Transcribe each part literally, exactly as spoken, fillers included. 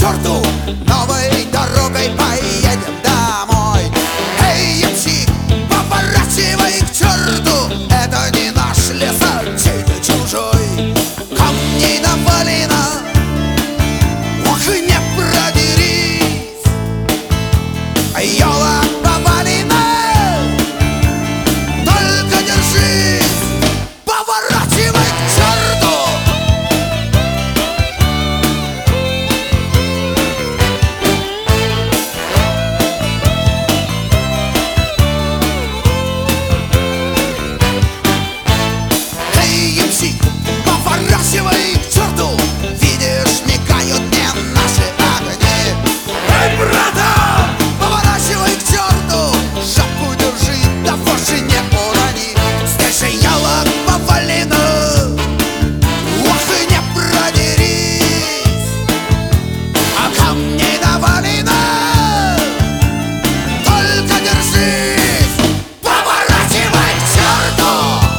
черту, новой дорогой поедем домой. Эй, ямщик, поворачивай к черту, это не наш лес, а чей-то чужой. Камней навалено, ох, и не продерись. Елок повалено, только держись, поворачивай к черту. Поворачивай к черту, видишь, мигают мне наши огни. Эй, брата, поворачивай к черту, шапку держи, да вовсе не урони. Здесь же елок повалено, ох, и не продерись. А камней навалено, только держись, поворачивай к черту.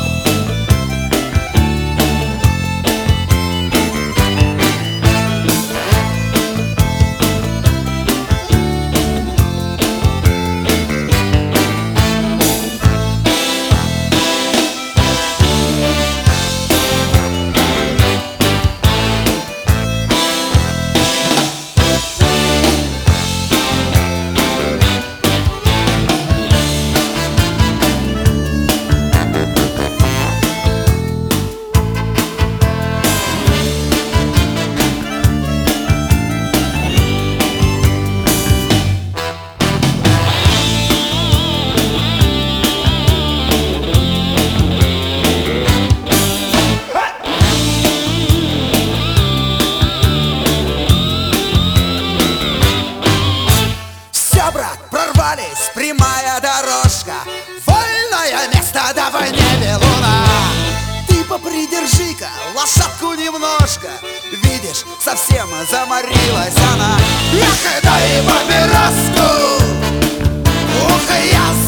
Прорвались, прямая дорожка, вольное место, давай не белуна. Ты попридержи-ка лошадку немножко, видишь, совсем заморилась она. Эх, дай папироску, ух, я